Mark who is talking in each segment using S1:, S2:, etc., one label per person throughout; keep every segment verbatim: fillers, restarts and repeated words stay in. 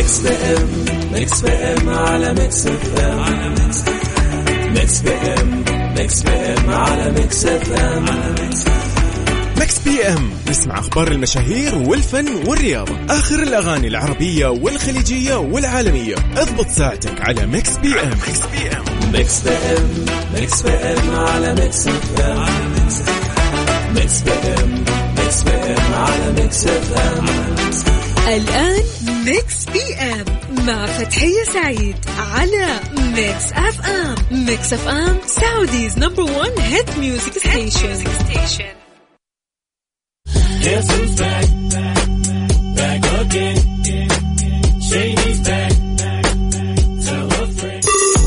S1: ميكس بي ام ميكس بي ام على ميكس اف ام على ميكس ميكس بي ام ميكس بي ام على ميكس اف ام على ميكس
S2: ميكس بي ام. نسمع أخبار المشاهير والفن والرياضة، آخر الأغاني العربية والخليجية والعالمية. اضبط ساعتك على ميكس بي ام. ميكس بي ام
S1: ميكس بي ام ميكس بي ام على ميكس اف ام على ميكس ميكس بي ام ميكس بي ام على ميكس اف ام.
S3: الآن ميكس بي ام مع فتحية سعيد على ميكس اف ام. ميكس اف ام سعوديز نمبر ون هيت ميوزك ستيشن.
S1: Guess who's back, back again, Shady's back, tell a friend.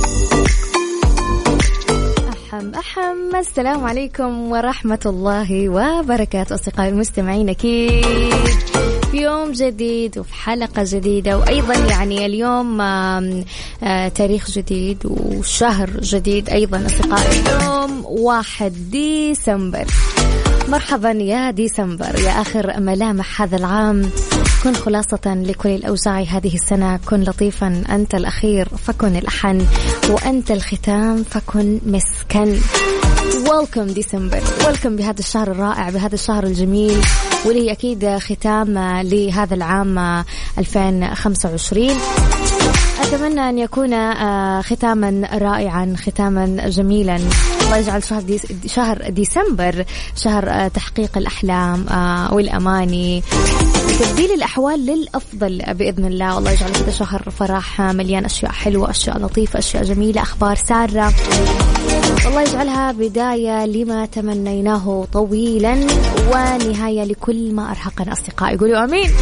S4: أحم أحم السلام عليكم ورحمة الله وبركاته أصدقائي المستمعين، أكيد في يوم جديد وفي حلقة جديدة، وأيضا يعني اليوم آه آه تاريخ جديد وشهر جديد أيضا أصدقائي. اليوم واحد ديسمبر. مرحبا يا ديسمبر، يا آخر ملامح هذا العام. كن خلاصة لكل الأوجاع هذه السنة. كن لطيفا، أنت الأخير فكن الأحن، وأنت الختام فكن مسكن. ويلكم ديسمبر، ويلكم بهذا الشهر الرائع، بهذا الشهر الجميل، واللي أكيد ختام لهذا العام ألفين وخمسة وعشرين. أتمنى أن يكون ختاما رائعا، ختاما جميلا. الله يجعل شهر, دي شهر ديسمبر شهر تحقيق الأحلام والأماني، تبديل الأحوال للأفضل بإذن الله. والله يجعل هذا شهر فرح مليان أشياء حلوة، أشياء لطيفة، أشياء جميلة، أخبار سارة. والله يجعلها بداية لما تمنيناه طويلا ونهاية لكل ما أرهقنا أصدقائي. يقولوا آمين.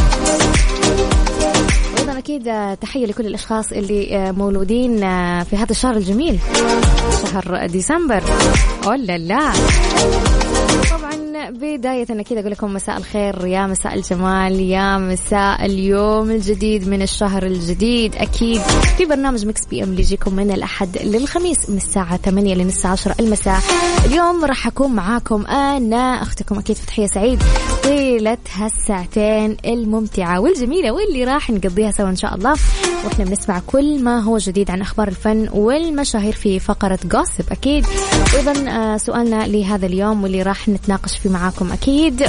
S4: أكيد تحية لكل الأشخاص اللي مولودين في هذا الشهر الجميل، شهر ديسمبر. أولا لا طبعا بداية أكيد أقول لكم مساء الخير، يا مساء الجمال، يا مساء اليوم الجديد من الشهر الجديد. أكيد في برنامج ميكس بي أم اللي يجيكم من الأحد للخميس من الساعة ثمانية للساعة عشرة المساء. اليوم راح أكون معاكم أنا أختكم أكيد فتحية سعيد طيلة هالساعتين الممتعة والجميلة واللي راح نقضيها سوا إن شاء الله، وإحنا بنسمع كل ما هو جديد عن أخبار الفن والمشاهير في فقرة جوسب أكيد. وأيضا سؤالنا لهذا اليوم واللي راح نتناقش فيه معاكم أكيد.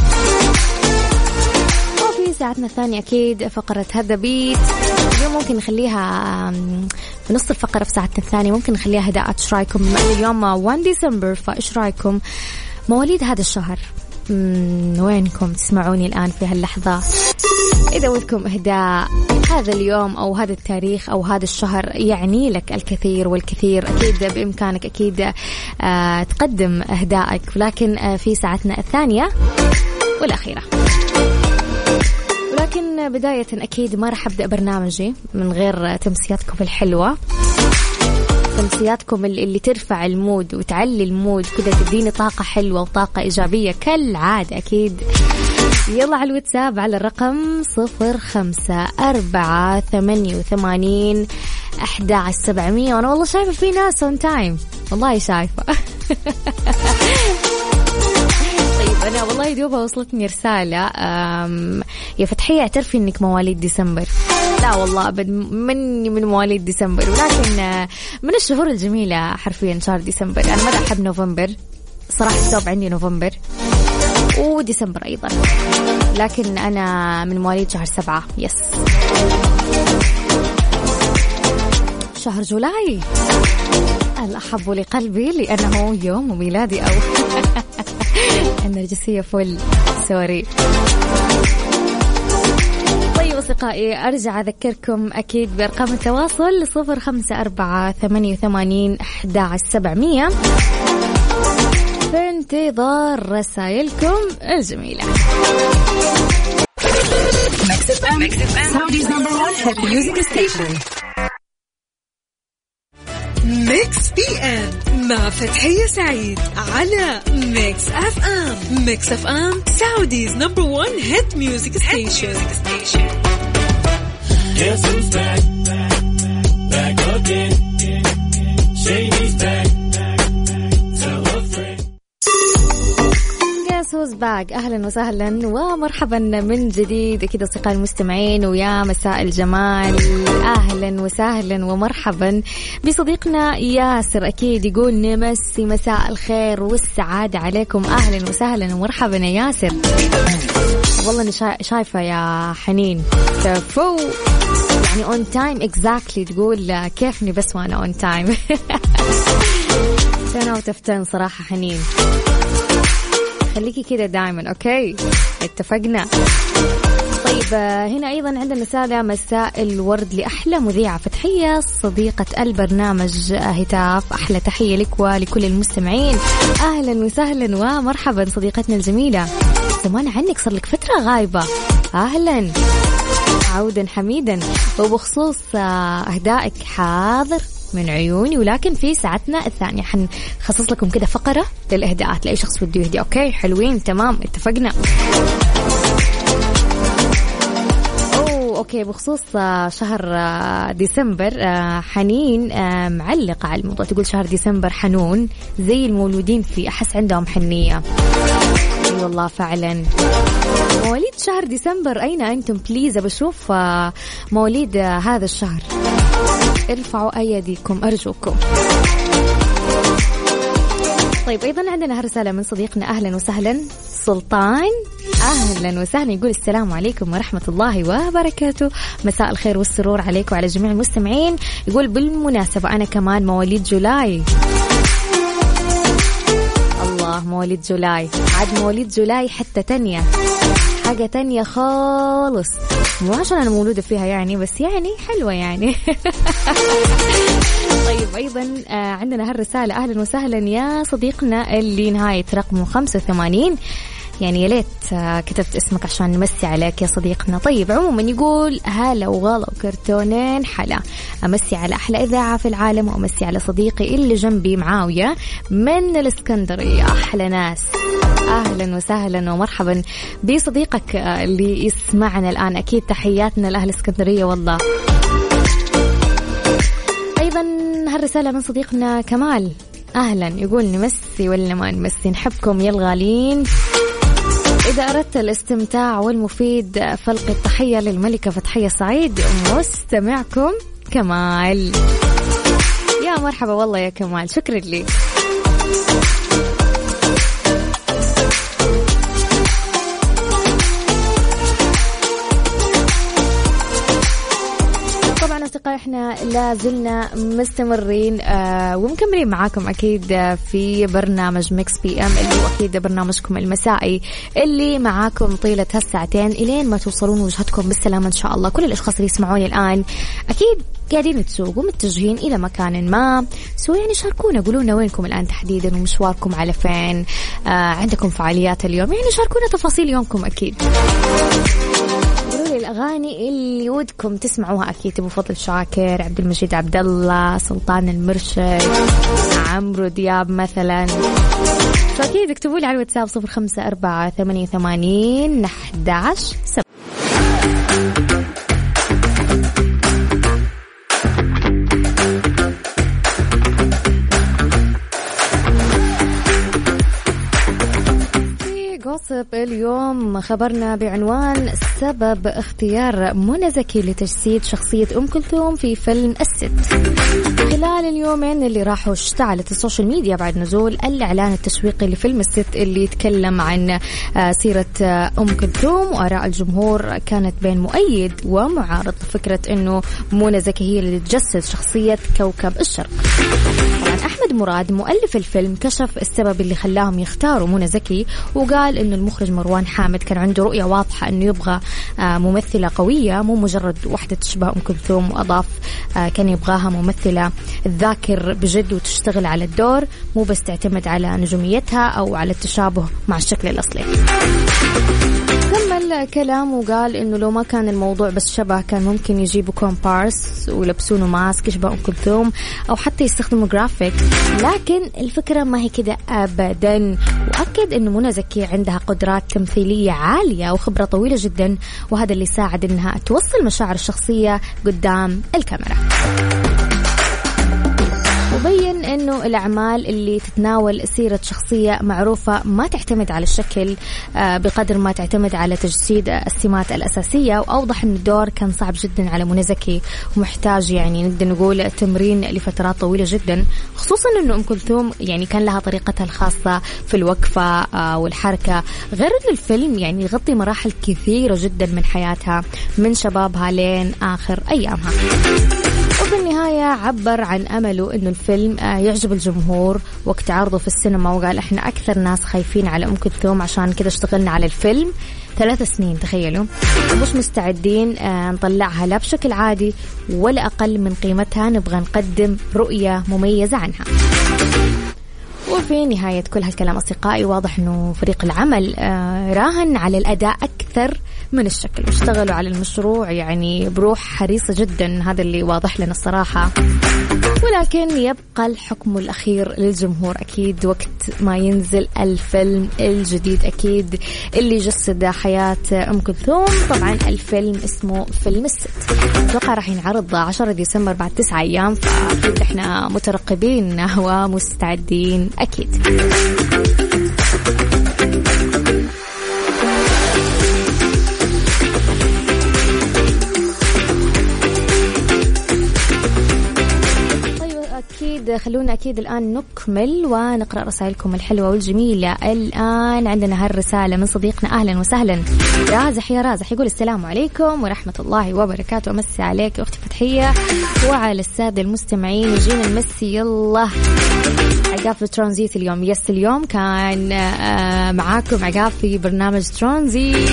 S4: وفي ساعتنا الثانية أكيد فقرة هذا بيت. اليوم ممكن نخليها في نص الفقرة، في ساعتنا الثانية ممكن نخليها هداء. إيش رأيكم؟ اليوم واحد ديسمبر، فإيش رأيكم مواليد هذا الشهر؟ وينكم تسمعوني الآن في هاللحظة؟ إذا ودكم إهداء هذا اليوم أو هذا التاريخ أو هذا الشهر يعني لك الكثير والكثير، أكيد بإمكانك أكيد آه تقدم إهدائك، ولكن آه في ساعتنا الثانية والأخيرة. ولكن بداية أكيد ما رح أبدأ برنامجي من غير تمسياتكم الحلوة، تمسياتكم اللي ترفع المود وتعلي المود كده، تديني طاقة حلوة وطاقة إيجابية كالعادة أكيد. يلا على الواتساب على الرقم صفر خمسة أربعة ثمانية وثمانين أحد عشر سبعمية. وأنا والله شايفة في ناس on time، والله شايفة. طيب أنا والله دوبها وصلتني رسالة، يا فتحية اعترفي إنك مواليد ديسمبر. لا والله أبد مني من مواليد ديسمبر، ولكن من الشهور الجميلة حرفيا شهر ديسمبر. أنا ما أحب نوفمبر صراحة، التوب عندي نوفمبر وديسمبر أيضا، لكن أنا من مواليد شهر سبعة. يس شهر جولاي الأحب لقلبي لأنه يوم ميلادي أو النرجسية فل سوري. طيب أصدقائي أرجع أذكركم أكيد بأرقام التواصل صفر خمسة أربعة ثمانية وثمانين أحد عشر سبعمية في انتظار رسائلكم الجميلة.
S3: ميكس بي ام مع فتحية سعيد على ميكس اف ام. ميكس اف ام سعوديز نمبر ون هيت ميوزك ستيشن.
S1: Guess who's back, back again, Shady's back, tell a friend.
S4: Guess who's back. أهلا وسهلا ومرحبا من جديد أكيد أصدقائي المستمعين، ويا مساء الجمال. أهلا وسهلا ومرحبا بصديقنا ياسر، أكيد يقول نمسي مساء الخير والسعادة عليكم. أهلا وسهلا ومرحبا يا ياسر. والله أنا شايفة يا حنين كفو يعني on time exactly، تقول كيفني بس وأنا on time. سنة وتفتن صراحة حنين، خليكي كده دائما. أوكي اتفقنا. طيب هنا أيضا عندنا رسالة مساء الورد لأحلى مذيعة فتحية صديقة البرنامج هتاف. أحلى تحية لك ولكل المستمعين. أهلا وسهلا ومرحبا صديقتنا الجميلة، زمان عنك صار لك فترة غايبة. أهلا عودا حميدا. وبخصوص أهدائك حاضر من عيوني، ولكن في ساعتنا الثانية حنخصص لكم كده فقرة للإهداءات لأي شخص بده يهدي. أوكي حلوين تمام اتفقنا. أوه أوكي بخصوص شهر ديسمبر، حنين معلقة على الموضوع، تقول شهر ديسمبر حنون زي المولودين فيه، أحس عندهم حنية. أي والله فعلا. مواليد شهر ديسمبر أين أنتم بليز؟ بشوف مواليد هذا الشهر، ارفعوا أيديكم أرجوكم. طيب أيضا عندنا رسالة من صديقنا أهلا وسهلا سلطان. أهلا وسهلا، يقول السلام عليكم ورحمة الله وبركاته. مساء الخير والسرور عليكم وعلى جميع المستمعين. يقول بالمناسبة أنا كمان مواليد جولاي. الله مواليد جولاي، عاد مواليد جولاي حتى تانية، حاجة تانية خالص، مو عشان أنا مولودة فيها يعني، بس يعني حلوة يعني. طيب أيضا عندنا هالرسالة أهلا وسهلا يا صديقنا اللي نهاية رقمه خمسة وثمانين، يعني يا ليت كتبت اسمك عشان نمسي عليك يا صديقنا. طيب عموما يقول هلا وغلا وكرتونين حلا، أمسي على أحلى إذاعة في العالم، وأمسي على صديقي اللي جنبي معاوية من الإسكندرية. أحلى ناس، أهلا وسهلا ومرحبا بصديقك اللي يسمعنا الآن. أكيد تحياتنا لأهل الإسكندرية والله. أيضا هالرسالة من صديقنا كمال. أهلا، يقول نمسي ولا ما نمسي، نحبكم يا الغالين. إذا أردت الاستمتاع والمفيد فلقي التحية للملكة فتحية سعيد مستمعكم كمال. يا مرحبا والله يا كمال، شكرا لي. أصدقائي إحنا لازلنا مستمرين آه ومكملين معاكم أكيد آه في برنامج ميكس بي أم، اللي هو أكيد برنامجكم المسائي اللي معاكم طيلة هالساعتين إلين ما توصلون وجهتكم بالسلامة إن شاء الله. كل الأشخاص اللي يسمعوني الآن أكيد قاعدين تسوقوا متجهين إلى مكان ما، سو يعني شاركونا، قولونا وينكم الآن تحديدا ومشواركم على فين، آه عندكم فعاليات اليوم، يعني شاركونا تفاصيل يومكم أكيد. الأغاني اللي ودكم تسمعوها أكيد، أبو فضل شاكر، عبد المجيد عبد الله، سلطان المرشد، عمرو دياب مثلا. فأكيد اكتبوا لي على الواتساب صفر خمسة أربعة ثمانية ثمانين أحد عشر سبعة. اليوم خبرنا بعنوان سبب اختيار منى زكي لتجسيد شخصية أم كلثوم في فيلم الست. خلال اليومين اللي راحوا اشتعلت السوشيال ميديا بعد نزول الإعلان التسويقي لفيلم الست اللي يتكلم عن سيرة أم كلثوم، وآراء الجمهور كانت بين مؤيد ومعارض فكرة إنه منى زكي هي اللي تجسد شخصية كوكب الشرق. أحمد مراد مؤلف الفيلم كشف السبب اللي خلاهم يختاروا منى زكي، وقال إنه المخرج مروان حامد كان عنده رؤية واضحة إنه يبغى ممثلة قوية مو مجرد واحدة تشبه أم كلثوم، وأضاف كان يبغاها ممثلة تذاكر بجد وتشتغل على الدور، مو بس تعتمد على نجوميتها أو على التشابه مع الشكل الأصلي. كمل كلام وقال إنه لو ما كان الموضوع بس شبه كان ممكن يجيبوا كومبارس ويلبسونه ماسك يشبه أم كلثوم أو حتى يستخدموا جرافيك، لكن الفكرة ما هي كده أبدا. وأكد إنه منى زكي عندها قدرات تمثيلية عالية وخبرة طويلة جدا، وهذا اللي ساعد إنها توصل مشاعر الشخصية قدام الكاميرا. وبين إنه إنه الأعمال اللي تتناول سيرة شخصية معروفة ما تعتمد على الشكل بقدر ما تعتمد على تجسيد السمات الأساسية. وأوضح إن الدور كان صعب جدا على منى زكي ومحتاج يعني نقدر نقول تمرين لفترات طويلة جدا، خصوصا إنه أم كلثوم يعني كان لها طريقتها الخاصة في الوقفة والحركة، غير إن الفيلم يعني يغطي مراحل كثيرة جدا من حياتها من شبابها لين آخر أيامها. وفي النهاية عبر عن أمله إنه الفيلم يعجب الجمهور وقت عرضه في السينما، وقال إحنا أكثر ناس خايفين على أم كلثوم عشان كده اشتغلنا على الفيلم ثلاث سنين تخيلوا، ومش مستعدين نطلعها لا بشكل عادي ولا أقل من قيمتها، نبغى نقدم رؤية مميزة عنها. وفي نهاية كل هالكلام أصدقائي واضح أنه فريق العمل راهن على الأداء أكثر من الشكل، واشتغلوا على المشروع يعني بروح حريصة جدا، هذا اللي واضح لنا الصراحة. ولكن يبقى الحكم الأخير للجمهور أكيد وقت ما ينزل الفيلم الجديد أكيد اللي جسد حياة أم كلثوم. طبعا الفيلم اسمه فيلم الست، أتوقع راح ينعرض عشرة ديسمبر بعد تسعة أيام، فأكيد إحنا مترقبين ومستعدين أكيد. أكيد خلونا أكيد الآن نكمل ونقرأ رسائلكم الحلوة والجميلة. الآن عندنا هالرسالة من صديقنا، أهلا وسهلا رازح. يا رازح يقول السلام عليكم ورحمة الله وبركاته، أمسي عليك أختي فتحية وعلى السادة المستمعين، يجينا المسي يلا عقاب في ترانزيت اليوم. يس اليوم كان معاكم عقاب في برنامج ترانزيت،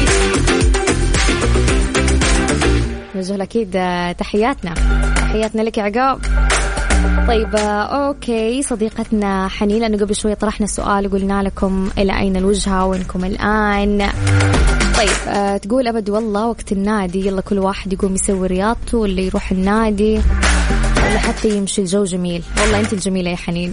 S4: نوجه أكيد تحياتنا تحياتنا لك يا عقاب. طيب أوكي صديقتنا حنين، لأنه قبل شوية طرحنا السؤال وقلنا لكم إلى أين الوجهة وينكم الآن. طيب أه تقول أبد والله وقت النادي يلا كل واحد يقوم يسوي رياضته، واللي يروح النادي ولا حتى يمشي الجو جميل. والله أنت الجميلة يا حنين.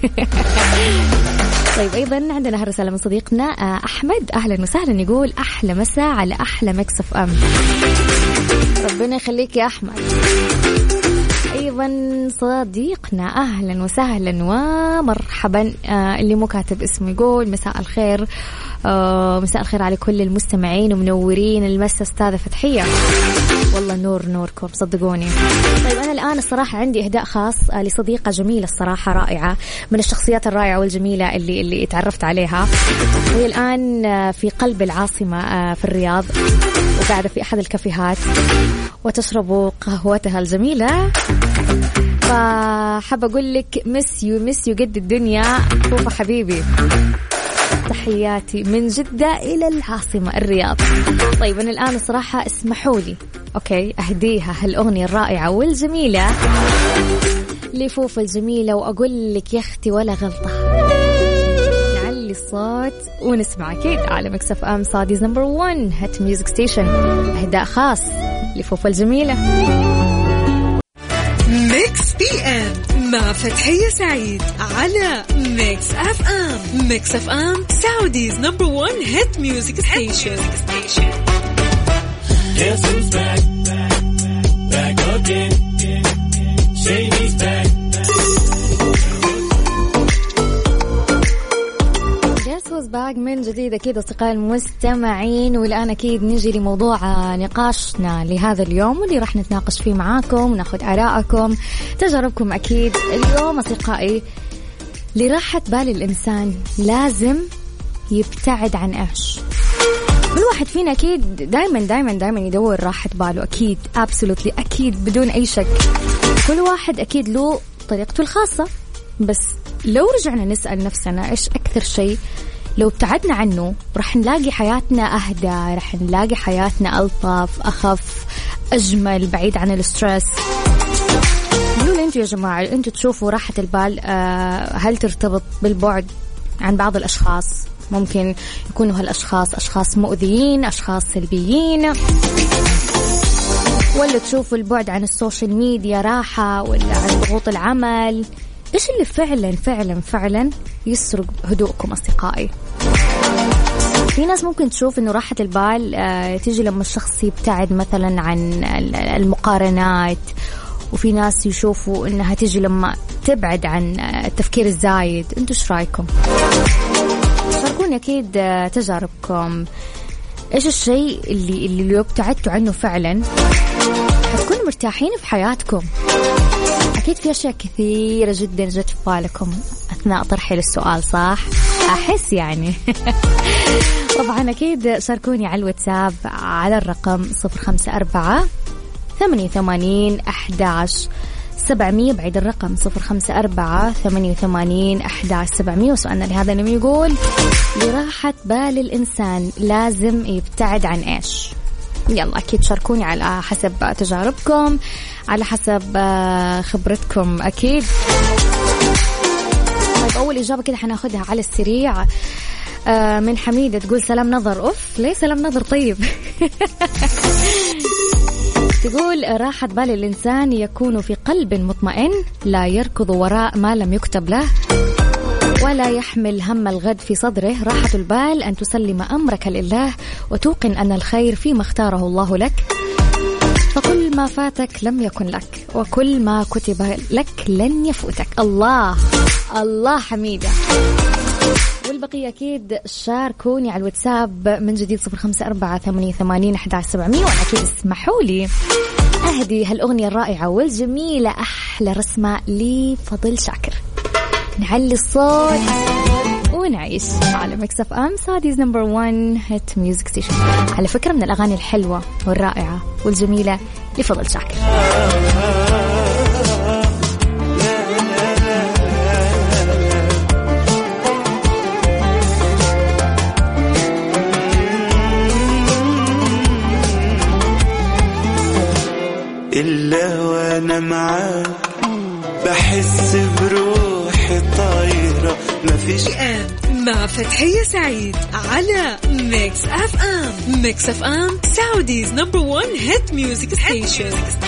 S4: طيب أيضا عندنا هالرسالة من صديقنا أحمد، أهلا وسهلا، يقول أحلى مساء على أحلى ميكس اف ام. ربنا يخليك يا أحمد. أيضا صديقنا أهلا وسهلا ومرحبا آه اللي مو كاتب اسمه، يقول مساء الخير آه مساء الخير على كل المستمعين ومنورين المسا أستاذة فتحية. والله نور نوركم صدقوني. طيب أنا الآن الصراحة عندي إهداء خاص آه لصديقة جميلة الصراحة رائعة، من الشخصيات الرائعة والجميلة اللي اللي تعرفت عليها، وهي الآن آه في قلب العاصمة آه في الرياض، وقاعدة في أحد الكافيهات وتشرب قهوتها الجميلة. فحب أقول لك مسيو مسيو قد الدنيا فوفا حبيبي، تحياتي من جدة إلى العاصمة الرياض. طيب أنا الآن الصراحة اسمحوا لي أوكي أهديها هالأغنية الرائعة والجميلة لفوفا الجميلة، وأقول لك يا أختي ولا غلطة. نعلي الصوت ونسمع أكيد على ميكس اف ام سعوديز نمبر وان هات ميوزك ستيشن. إهداء خاص لفوفا الجميلة.
S3: ميكس بي ام مع فتحية سعيد على ميكس اف ام. ميكس اف ام سعوديز نمبر وان هيت ميوزك ستيشن.
S1: Guess who's back, back again, Shady's back.
S4: Guess who's back من جديد أكيد أصدقائي المستمعين. والآن أكيد نجي لموضوع نقاشنا لهذا اليوم، واللي راح نتناقش فيه معاكم وناخد آراءكم تجاربكم. أكيد اليوم أصدقائي لراحة بال الإنسان لازم يبتعد عن إيش؟ كل واحد فينا أكيد دايما دايما دايما يدور راحة باله، أكيد absolutely أكيد بدون أي شك. كل واحد أكيد له طريقته الخاصة، بس لو رجعنا نسأل نفسنا إيش أكثر شيء لو ابتعدنا عنه راح نلاقي حياتنا أهدى، راح نلاقي حياتنا ألطف أخف أجمل بعيد عن الستريس. قولوا لي أنتوا يا جماعة، أنتوا تشوفوا راحة البال هل ترتبط بالبعد عن بعض الأشخاص؟ ممكن يكونوا هالأشخاص أشخاص مؤذيين، أشخاص سلبيين، ولا تشوفوا البعد عن السوشيال ميديا راحة، ولا عن ضغوط العمل؟ إيش اللي فعلا فعلا فعلا يسرق هدوءكم أصدقائي؟ في ناس ممكن تشوف إنه راحة البال تيجي لما الشخص يبتعد مثلا عن المقارنات وفي ناس يشوفوا إنها تيجي لما تبعد عن التفكير الزايد. أنتوا إيش رأيكم؟ شاركوني أكيد تجاربكم. إيش الشيء اللي اللي لو ابتعدتوا عنه فعلا هتكونوا مرتاحين في حياتكم؟ أكيد في أشياء كثيرة جدا جت في بالكم أثناء طرحي للسؤال، صح؟ أحس يعني. طبعا أكيد شاركوني على الواتساب على الرقم صفر خمسة أربعة ثمانية ثمانين أحداش سبعمية. بعيد الرقم صفر خمسة أربعة ثمانية ثمانين أحداش سبعمية. وسؤالنا لهذا اليوم يقول لراحة بال الإنسان لازم يبتعد عن إيش؟ يلا أكيد شاركوني على حسب تجاربكم، على حسب خبرتكم أكيد. طيب أول إجابة كده حناخدها على السريع من حميدة، تقول سلام نظر. أوف ليه سلام نظر؟ طيب تقول راحة بال الإنسان يكون في قلب مطمئن لا يركض وراء ما لم يكتب له ولا يحمل هم الغد في صدره. راحة البال أن تسلم أمرك لله وتوقن أن الخير فيما اختاره الله لك، فكل ما فاتك لم يكن لك وكل ما كتب لك لن يفوتك. الله الله حميدة. والبقية أكيد شاركوني على الواتساب من جديد صفر خمسة أربعة ثمانية ثمانين أحداش سبعمية. وأنا أكيد اسمحوا لي أهدي هالأغنية الرائعة والجميلة أحلى رسمة لفضل شاكر. نعلي الصوت ونعيش على ميكس اف ام سعوديز نمبر وان هيت ميوزك ستيشن. على فكرة من الأغاني الحلوة والرائعة والجميلة لفضل شاكر.
S5: إلا وأنا معاك بحس بروحي طايرة مفيش
S3: مع فتحية سعيد على ميكس اف ام. ميكس اف ام سعوديز نمبر وان هيت ميوزك ستيشن.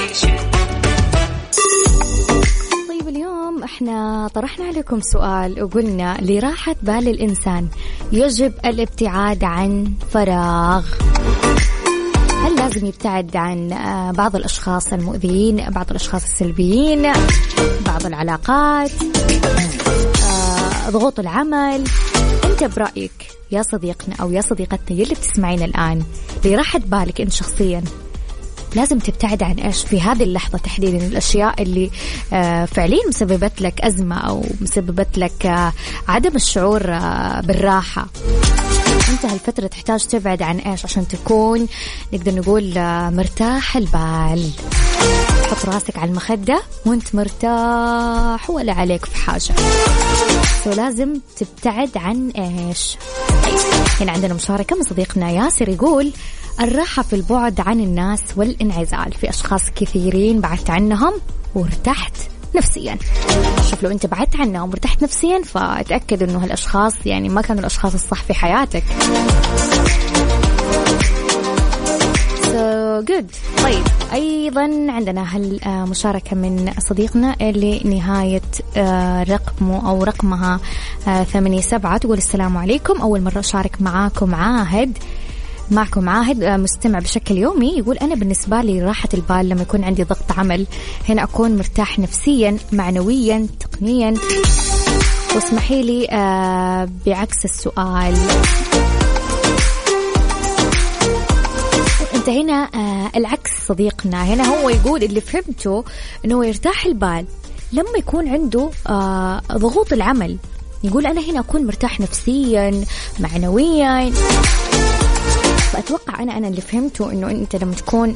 S4: طيب اليوم احنا طرحنا عليكم سؤال وقلنا لراحة بال الإنسان يجب الابتعاد عن فراغ. هل لازم يبتعد عن بعض الأشخاص المؤذيين، بعض الأشخاص السلبيين، بعض العلاقات، ضغوط العمل؟ أنت برأيك يا صديقنا أو يا صديقتنا يلي بتسمعين الآن لراحة بالك أنت شخصيا لازم تبتعد عن إيش في هذه اللحظة تحديدا؟ الأشياء اللي فعليا مسببت لك أزمة أو مسببت لك عدم الشعور بالراحة. أنت هالفترة تحتاج تبعد عن إيش عشان تكون نقدر نقول مرتاح البال؟ حط راسك على المخدة وانت مرتاح ولا عليك في حاجة، ولازم تبتعد عن إيش؟ هنا عندنا مشاركة من صديقنا ياسر يقول الراحة في البعد عن الناس والانعزال. في أشخاص كثيرين بعدت عنهم وارتحت نفسيا. شوف لو انت بعدت عنهم وارتحت نفسيا فاتأكد انه هالاشخاص يعني ما كانوا الاشخاص الصح في حياتك. so good. طيب ايضا عندنا هالمشاركة من صديقنا اللي نهاية رقمه او رقمها ثمانية سبعة تقول السلام عليكم، اول مرة اشارك معاكم عاهد معكم عاهد مستمع بشكل يومي. يقول أنا بالنسبة لي راحة البال لما يكون عندي ضغط عمل، هنا أكون مرتاح نفسيا معنويا تقنيا. واسمحي لي آه بعكس السؤال، أنت هنا آه العكس صديقنا. هنا هو يقول اللي فهمته أنه يرتاح البال لما يكون عنده آه ضغوط العمل. يقول أنا هنا أكون مرتاح نفسيا معنويا. أتوقع أنا أنا اللي فهمته إنه أنت لما تكون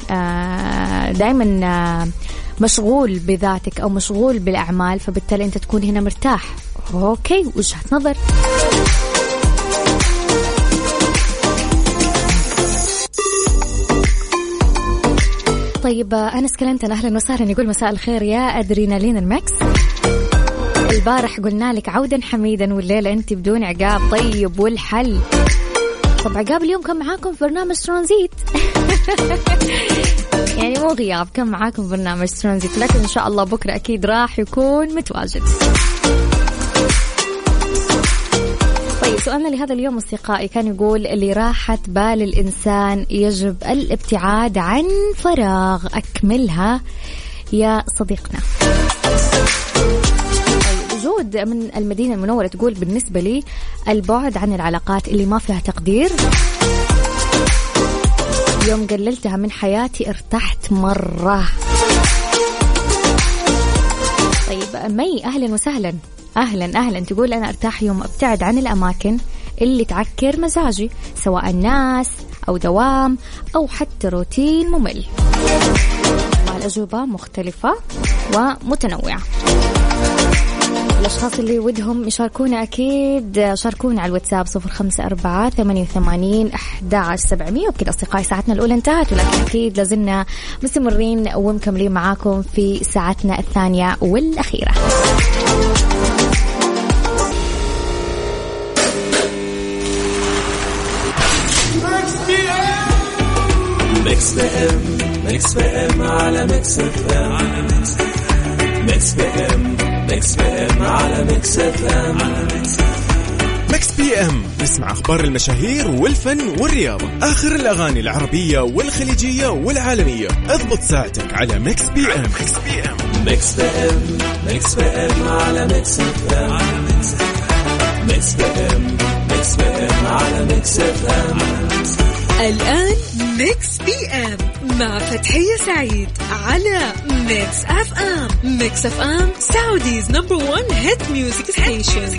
S4: دائما مشغول بذاتك أو مشغول بالأعمال فبالتالي أنت تكون هنا مرتاح. أوكي وجهة نظر. طيب أنس كلنتن أهلا وسهلا يقول مساء الخير يا أدرينالين الماكس. البارح قلنا لك عودا حميدا والليلة أنت بدون عقاب. طيب والحل؟ طب عقاب اليوم كان معاكم في برنامج ترانزيت يعني مو غياب، كان معاكم في برنامج ترانزيت، لكن إن شاء الله بكرة أكيد راح يكون متواجد. طيب سؤالنا لهذا اليوم أصدقائي كان يقول لراحة بال الإنسان يجب الابتعاد عن فراغ. أكملها يا صديقنا. وجود من المدينة المنورة تقول بالنسبة لي البعد عن العلاقات اللي ما فيها تقدير. يوم قللتها من حياتي ارتحت مرة. طيب مي أهلا وسهلا. أهلا أهلا تقول أنا ارتاح يوم ابتعد عن الأماكن اللي تعكر مزاجي سواء ناس أو دوام أو حتى روتين ممل. الأجوبة مختلفة ومتنوعة. الأشخاص اللي ودهم يشاركونا أكيد شاركونا على الواتساب صفر خمسة أربعة ثمانية وثمانين أحد عشر سبعمية. وبكده أصدقائي ساعتنا الأولى انتهت، ولكن أكيد لازلنا مستمرين ومكملين معاكم في ساعتنا الثانية والأخيرة.
S1: ميكس بي ام ميكس بي ام على ميكس اف ام على ميكس ميكس بي ام ميكس بي ام على ميكس اف ام على ميكس
S2: ميكس بي ام نسمع اخبار المشاهير والفن والرياضة، اخر الاغاني العربية والخليجية والعالمية. اضبط ساعتك على ميكس بي ام. ميكس بي ام
S1: ميكس بي ام ميكس بي ام على ميكس اف ام على ميكس ميكس بي ام ميكس بي ام على ميكس اف ام.
S3: الآن ميكس بي ام مع فتحية سعيد على ميكس اف ام. ميكس اف ام سعوديز نمبر ون هيت ميوزك ستيشن.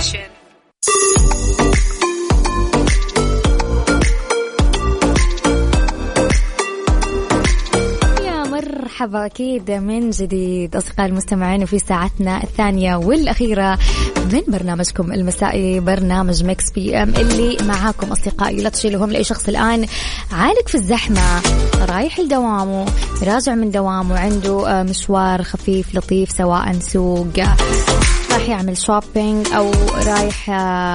S4: مرحبا أكيد من جديد أصدقائي المستمعين في ساعتنا الثانية والأخيرة من برنامجكم المسائي برنامج ميكس بي ام اللي معاكم أصدقائي. لا تشيلهم لأي شخص الآن عالق في الزحمة رايح لدوامه راجع من دوامه عنده مشوار خفيف لطيف سواء سوق رايح يعمل شوبينج أو رايح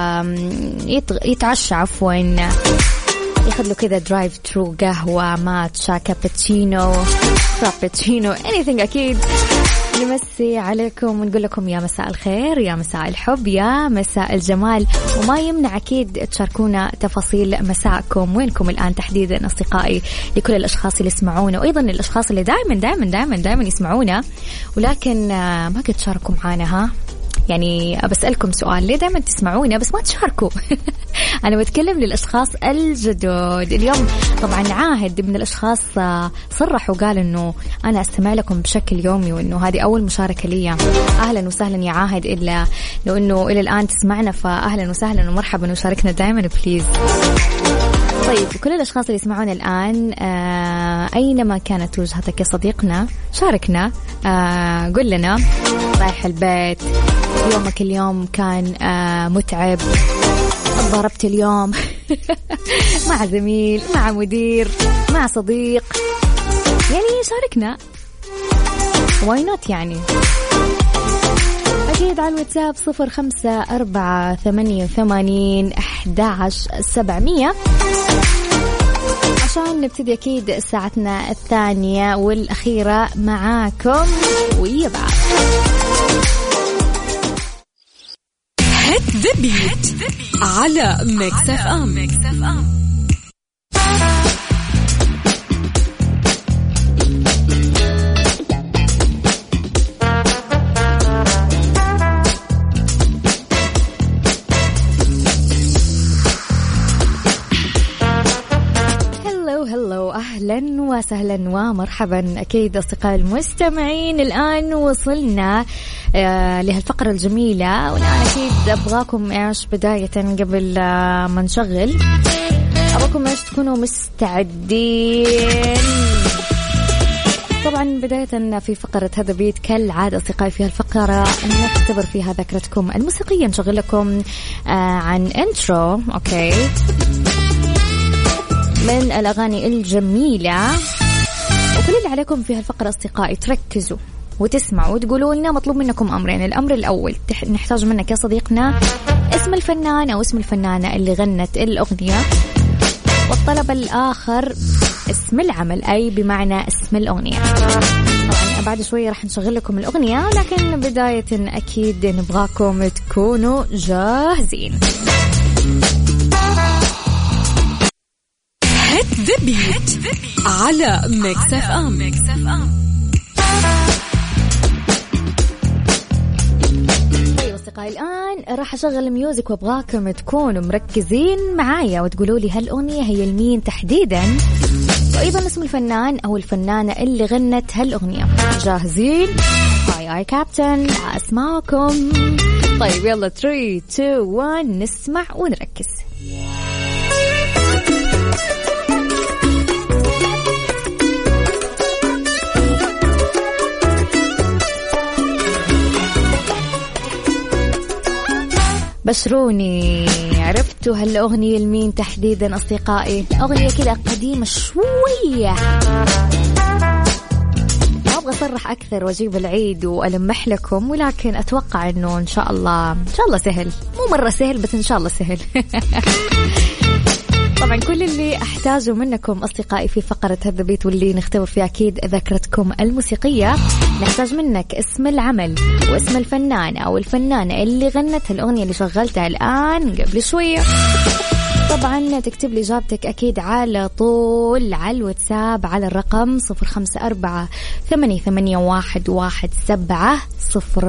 S4: يتعشى عفوا ياخذ له كذا درايف ترو قهوة ماتشا كابتشينو فرابتشينو anything أكيد. نمسي عليكم ونقول لكم يا مساء الخير يا مساء الحب يا مساء الجمال. وما يمنع أكيد تشاركونا تفاصيل مساءكم وينكم الآن تحديدا أصدقائي لكل الأشخاص اللي يسمعونا وأيضا الأشخاص اللي دائما دائما دائما دائما يسمعونا ولكن ما قد شاركوا معانا. ها يعني بسألكم سؤال ليه دائما تسمعونا بس ما تشاركوا؟ أنا بتكلم للأشخاص الجدد اليوم. طبعا عاهد من الأشخاص صرح وقال إنه أنا أستمع لكم بشكل يومي وإنه هذه أول مشاركة لي. أهلا وسهلا يا عاهد، إلا لو إنه إلى الآن تسمعنا فأهلا وسهلا ومرحبا وشاركنا دائما بليز. طيب كل الأشخاص اللي يسمعون الآن آه أينما كانت وجهتك يا صديقنا شاركنا. آه قل لنا رايح البيت يومك اليوم كان آه متعب ضربت اليوم مع زميل مع مدير مع صديق يعني شاركنا واي نوت يعني. أكيد على الواتساب صفر خمسة أربعة ثمانية ثمانين أحد عشر سبعمية عشان نبتدي أكيد ساعتنا الثانية والأخيرة معاكم ويا بعض.
S3: هيت ذا بيت على ميكس اف ام.
S4: أهلا وسهلا ومرحبا أكيد أصدقائي المستمعين. الآن وصلنا آه لهالفقرة الجميلة والآن أكيد أبغاكم إيش بداية قبل آه ما نشغل أبغاكم إيش تكونوا مستعدين. طبعا بداية في فقرة هذا بيت كالعادة أصدقائي في هالفقرة نختبر فيها ذاكرتكم الموسيقية. نشغل لكم آه عن انترو أوكي من الأغاني الجميلة وكل اللي عليكم في هالفقرة أصدقائي تركزوا وتسمعوا وتقولوا لنا. مطلوب منكم أمرين. الأمر الأول نحتاج منك يا صديقنا اسم الفنان أو اسم الفنانة اللي غنت الأغنية، والطلب الآخر اسم العمل أي بمعنى اسم الأغنية. طبعا بعد شوية راح نشغل لكم الأغنية لكن بداية أكيد نبغاكم تكونوا جاهزين.
S3: هيت ذا بيت على ميكس اف ام.
S4: أصدقائي الآن راح أشغل ميوزك وأبغاكم تكونوا مركزين معايا وتقولوا لي هالأغنية هي لمين تحديدا، وأيضا اسم الفنان أو الفنانة اللي غنت هالأغنية. جاهزين؟ هاي هاي كابتن، أسمعكم. طيب يلا ثلاثة اثنين واحد نسمع ونركز. بشروني، عرفتوا هالأغنية لمين تحديدا أصدقائي؟ أغنية كده قديمة شوية، ما أبغى أصرح أكثر وأجيب العيد وألمح لكم، ولكن أتوقع أنه إن شاء الله إن شاء الله سهل، مو مرة سهل بس إن شاء الله سهل. طبعا كل اللي أحتاجه منكم أصدقائي في فقرة هذا البيت واللي نختبر فيها أكيد ذاكرتكم الموسيقية، نحتاج منك اسم العمل واسم الفنان أو الفنانة اللي غنت الأغنية اللي شغلتها الآن قبل شوية. طبعا تكتب لي إجابتك أكيد على طول على الواتساب على الرقم صفر خمسة أربعة ثمانية ثمانية واحد واحد سبعة صفر،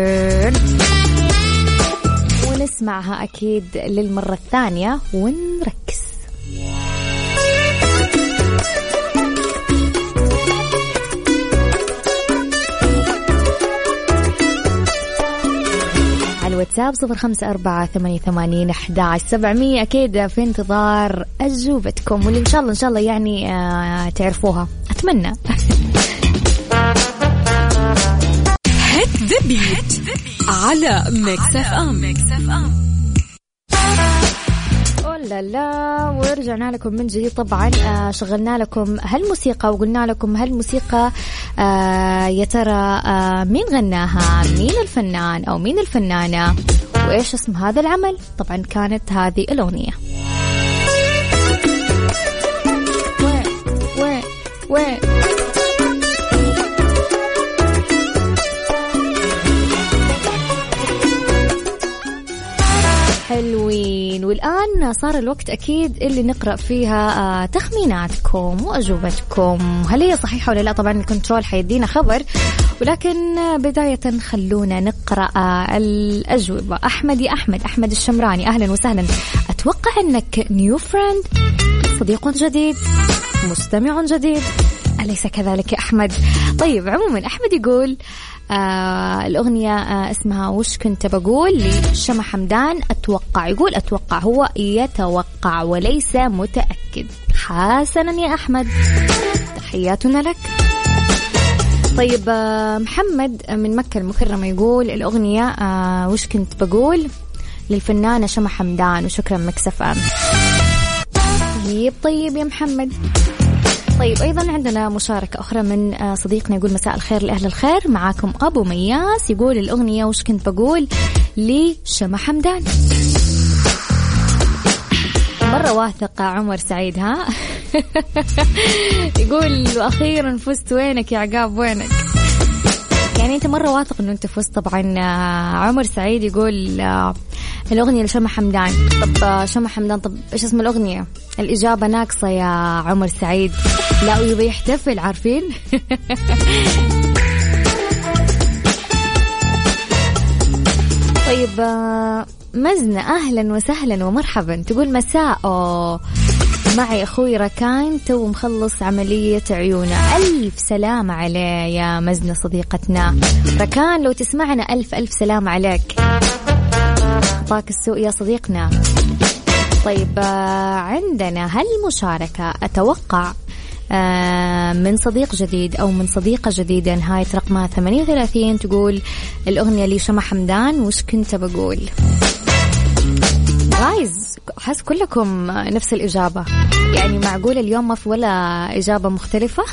S4: ونسمعها أكيد للمرة الثانية ونركز. على الواتساب صفر خمسة أربعة ثمانية ثمانين أحد عشر سبعمية، أكيد في انتظار أجوبتكم واللي إن شاء الله إن شاء الله يعني آه تعرفوها، أتمنى.
S3: هيت ذا بيت على ميكس اف ام.
S4: لا لا، ورجعنا لكم من جديد. طبعا آه شغلنا لكم هالموسيقى وقلنا لكم هالموسيقى آه يا ترى آه مين غناها، مين الفنان أو مين الفنانة، وإيش اسم هذا العمل. طبعا كانت هذه الأغنية. وين وين وين حلوين. والآن صار الوقت أكيد اللي نقرأ فيها تخميناتكم وأجوبتكم، هل هي صحيحة ولا لا. طبعا الكنترول حيدينا خبر، ولكن بداية خلونا نقرأ الأجوبة. أحمد يا أحمد، أحمد الشمراني، أهلا وسهلا. أتوقع أنك نيو فريند، صديق جديد، مستمع جديد، أليس كذلك يا أحمد؟ طيب عموما أحمد يقول آه الأغنية آه اسمها وش كنت بقول لشمع حمدان. أتوقع، يقول أتوقع، هو يتوقع وليس متأكد. حسنا يا أحمد، تحياتنا لك. طيب آه محمد من مكة المكرمة يقول الأغنية آه وش كنت بقول للفنانة شمع حمدان، وشكرا مكسف آم. طيب طيب يا محمد. طيب أيضا عندنا مشاركة أخرى من صديقنا يقول مساء الخير لأهل الخير، معاكم أبو مياس، يقول الأغنية وش كنت بقول لشمع حمدان. مرة واثق عمر سعيد، ها. يقول وأخيرا فزت، وينك يا عقاب وينك؟ يعني أنت مرة واثق أنه أنت فزت. طبعا عمر سعيد يقول الأغنية لشمع حمدان. طب شمع حمدان، طب إيش اسم الأغنية؟ الإجابة ناقصة يا عمر سعيد، لا ويبي يحتفل، عارفين. طيب مزنة أهلا وسهلا ومرحبا، تقول مساء معي أخوي ركان تو مخلص عملية عيونه، ألف سلام عليه يا مزنة صديقتنا ركان، لو تسمعنا ألف ألف سلام عليك، خطاك السوء يا صديقنا. طيب عندنا هالمشاركة أتوقع من صديق جديد أو من صديقة جديدة، نهاية رقمها ثمانية وثلاثين، تقول الأغنية لشمع حمدان وش كنت بقول. غايز حس كلكم نفس الإجابة، يعني معقول اليوم ما في ولا إجابة مختلفة.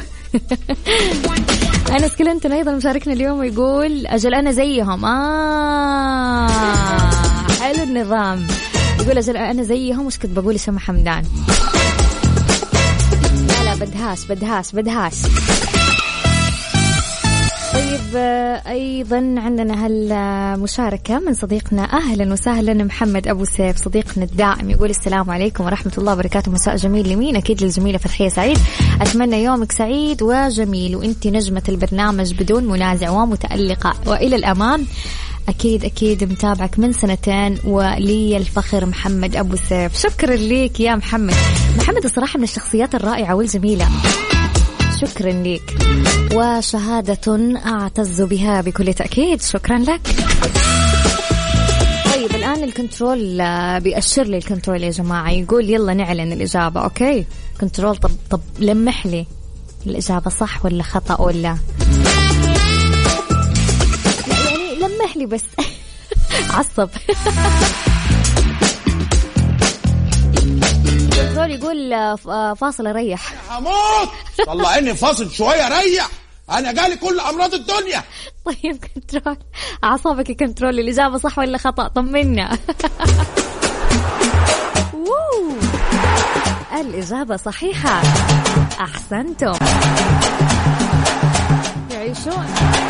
S4: أنا سكلنتون أيضا مشاركنا اليوم ويقول أجل أنا زيهم. آه حلو النظام، يقول أجل أنا زيهم وش كنت بقول لشمع حمدان. لا لا بدهاش بدهاش بدهاش. طيب أيضا عندنا هالمشاركة من صديقنا أهلا وسهلا محمد أبو سيف صديقنا الدائم، يقول السلام عليكم ورحمة الله وبركاته، مساء جميل لمين؟ أكيد للجميلة فتحية سعيد، أتمنى يومك سعيد وجميل وأنت نجمة البرنامج بدون منازع ومتألقة وإلى الأمام. أكيد أكيد متابعك من سنتين، ولي الفخر محمد أبو سيف. شكرا ليك يا محمد. محمد الصراحة من الشخصيات الرائعة والجميلة، شكرا لك، وشهادة أعتز بها بكل تأكيد. شكرا لك. طيب الآن الكنترول بيأشر لي، الكنترول يا جماعة يقول يلا نعلن الإجابة. أوكي كنترول، طب طب لمح لي الإجابة صح ولا خطأ ولا يعني لمح لي بس. عصب. الكنترول يقول فاصل أريح.
S6: هموت، طلعيني فاصل شوية ريح، أنا جالي كل أمراض الدنيا.
S4: طيب كنترول أعصابك يا كنترول، الإجابة صح ولا خطأ؟ طمنا. الإجابة صحيحة، أحسنتم. يعيشون.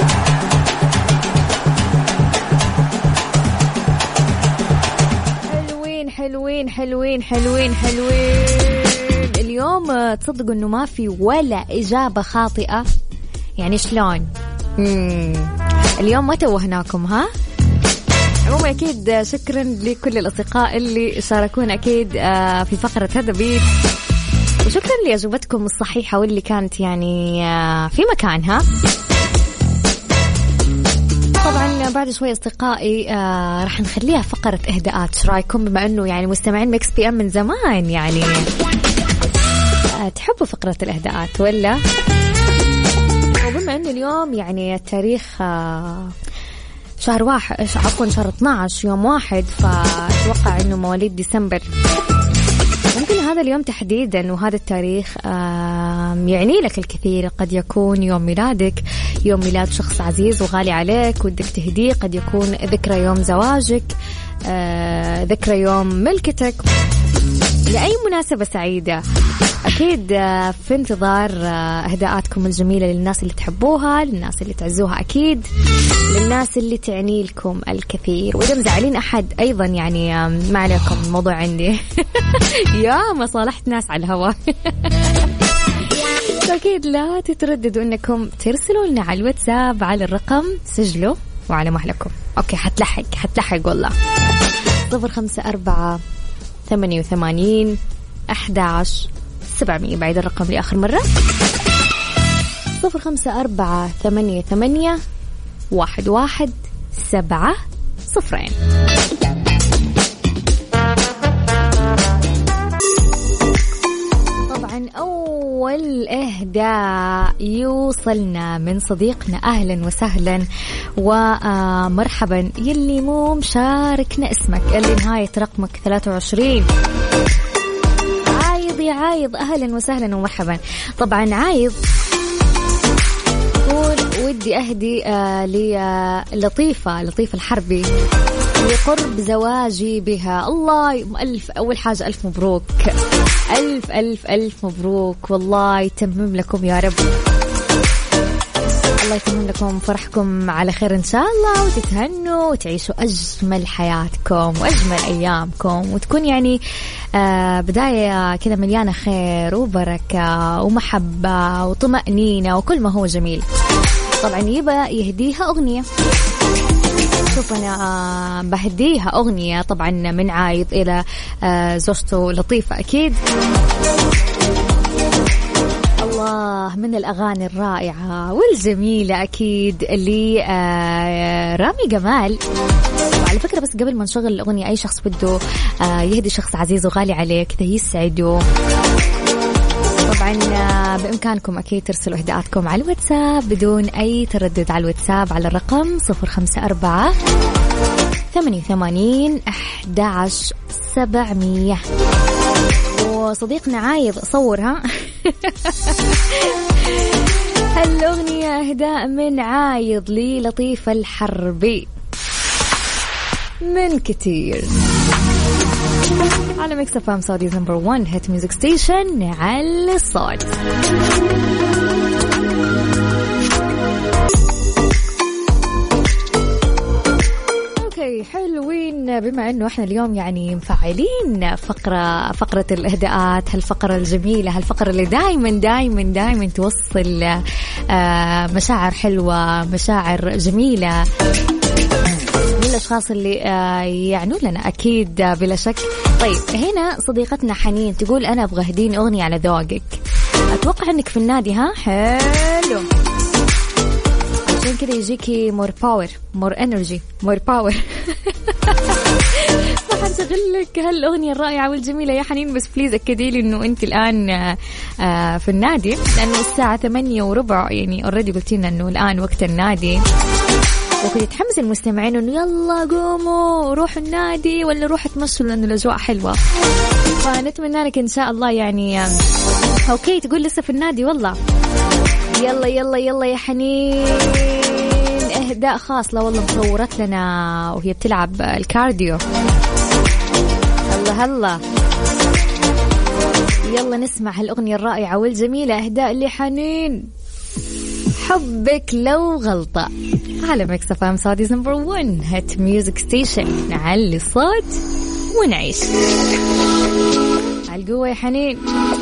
S4: حلوين حلوين حلوين حلوين حلوين. اليوم تصدقوا إنه ما في ولا إجابة خاطئة، يعني شلون؟ مم. اليوم ما توهناكم ها؟ عموما أكيد شكرا لكل الأصدقاء اللي شاركونا أكيد في فقرة هذا بيت، وشكرا لأجوبتكم الصحيحة واللي كانت يعني في مكانها. طبعا بعد شوي أصدقائي آه راح نخليها فقرة إهداءات. شو رايكم بما أنه يعني مستمعين ميكس بي أم من زمان، يعني آه تحبوا فقرة الإهداءات ولا؟ وبما أنه اليوم يعني التاريخ آه شهر واحد، عفوا شهر اثنا عشر يوم واحد، فأتوقع أنه مواليد ديسمبر. ممكن هذا اليوم تحديدا وهذا التاريخ يعني لك الكثير. قد يكون يوم ميلادك، يوم ميلاد شخص عزيز وغالي عليك ودك تهديه، قد يكون ذكرى يوم زواجك، ذكرى يوم ملكتك، لأي مناسبة سعيدة. أكيد في انتظار إهداءاتكم الجميلة للناس اللي تحبوها، للناس اللي تعزوها، أكيد للناس اللي تعني لكم الكثير. وإذا مزعلين أحد أيضا يعني ما عليكم، الموضوع عندي. يا مصالحة ناس على الهواء. أكيد لا تترددوا أنكم ترسلوا لنا على الواتساب على الرقم، سجلوا وعلى مهلكم. أوكي حتلحق حتلحق والله. صفر خمسة أربعة ثمانية وثمانين أحد عشر سبعمية. بعد الرقم لآخر مرة، صفر خمسة أربعة ثمانية ثمانية واحد واحد سبعة صفرين. طبعا أول إهداء يوصلنا من صديقنا، أهلا وسهلا ومرحبا، يلي مو مشاركنا اسمك اللي نهاية رقمك ثلاثة وعشرين. عايض يا عايض، أهلا وسهلا ومرحبا. طبعا عايض يقول ودي أهدي آه للطيفة لطيفة الحربي لقرب زواجي بها. الله ألف، أول حاجة ألف مبروك، ألف ألف ألف مبروك، والله يتمم لكم يا رب، الله يتمم لكم فرحكم على خير إن شاء الله، وتتهنوا وتعيشوا أجمل حياتكم وأجمل أيامكم، وتكون يعني آه بداية كذا مليانة خير وبركة ومحبة وطمأنينة وكل ما هو جميل. طبعا يبقى يهديها أغنية. شوف أنا بهديها أغنية طبعا من عايض إلى آه زوجته لطيفة، أكيد الله من الأغاني الرائعة والجميلة أكيد اللي آه رامي جمال. وعلى فكرة بس قبل ما نشغل الأغنية، أي شخص بده آه يهدي شخص عزيز وغالي عليه كذا يسعده، طبعا بإمكانكم أكيد ترسلوا إهداءاتكم على الواتساب بدون أي تردد على الواتساب على الرقم صفر خمسة أربعة ثمانية ثمانين أحد عشر سبعمية. وصديقنا عايض صورها. الأغنية إهداء من عايض للطيفة الحربي من كتير على ميكس اف ام سعوديز نمبر وان هيت ميوزك ستيشن. على الصوت. اوكي حلوين، بما انه احنا اليوم يعني مفعلين فقرة فقرة الاهداءات، هالفقرة الجميلة، هالفقرة اللي دايما دايما دايما توصل مشاعر حلوة، مشاعر جميلة. الأشخاص اللي آه يعنوا لنا أكيد آه بلا شك. طيب هنا صديقتنا حنين تقول أنا أبغى هديني أغنية على ذوقك. أتوقع أنك في النادي. ها حلو، عشان كده يجيكي مور باور مور انرجي مور باور. حنشغل لك هالأغنية الرائعة والجميلة يا حنين، بس بليز أكدي لي إنه أنت الآن آه في النادي، لأنه الساعة ثمانية وربع يعني أوريدي قلتي لنا إنه الآن وقت النادي، وكنت تحمس المستمعين إنه يلا قوموا روحوا النادي ولا روحوا تمشوا لأنه الأجواء حلوة. فنتمنى لك إن شاء الله يعني آه أوكي تقول لسه في النادي والله. يلا يلا يلا يا حنين، إهداء خاص لا والله مصورت لنا وهي بتلعب الكارديو. هلا هلا، يلا نسمع هالأغنية الرائعة والجميلة. إهداء لحنين، حبك لو غلطة، على ميكس اف ام سعوديز نمبر ون هيت ميوزك ستيشن. نعلي الصوت ونعيش على القوة يا حنين.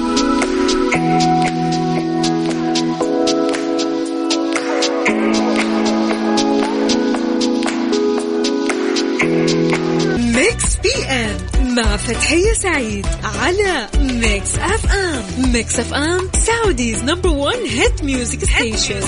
S3: ميكس بي ام مع فتحية سعيد على ميكس اف ام. ميكس اف ام سعوديز نمبر ون هيت ميوزك ستيشن.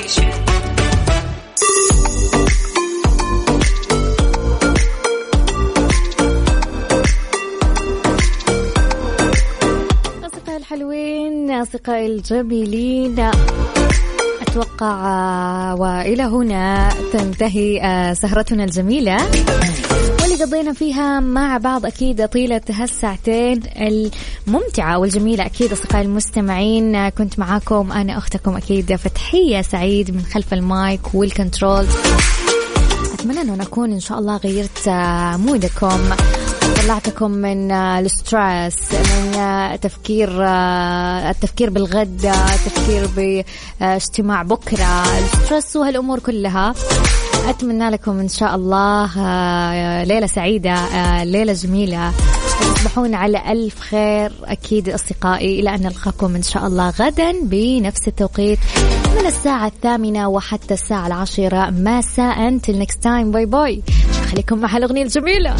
S4: أصدقائي الحلوين، أصدقائي الجميلين، أتوقع وإلى هنا تنتهي سهرتنا الجميلة واللي قضينا فيها مع بعض أكيد طيلة هالساعتين الممتعة والجميلة. أكيد أصدقائي المستمعين كنت معاكم أنا أختكم أكيد فتحية سعيد من خلف المايك والكنترول. أتمنى أنه نكون إن شاء الله غيرت مودكم، طلعتكم من الستريس، من التفكير التفكير بالغد، التفكير باجتماع بكرة، الستريس وهالأمور كلها. أتمنى لكم إن شاء الله ليلة سعيدة، ليلة جميلة، تصبحون على ألف خير أكيد أصدقائي، إلى أن نلقاكم إن شاء الله غدا بنفس التوقيت من الساعة الثامنة وحتى الساعة العاشرة مساء. Till next time، باي باي. خليكم مع الأغنية الجميلة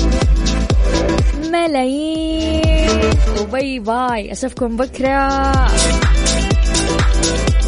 S4: ملايين وباي باي. أشوفكم بكرة.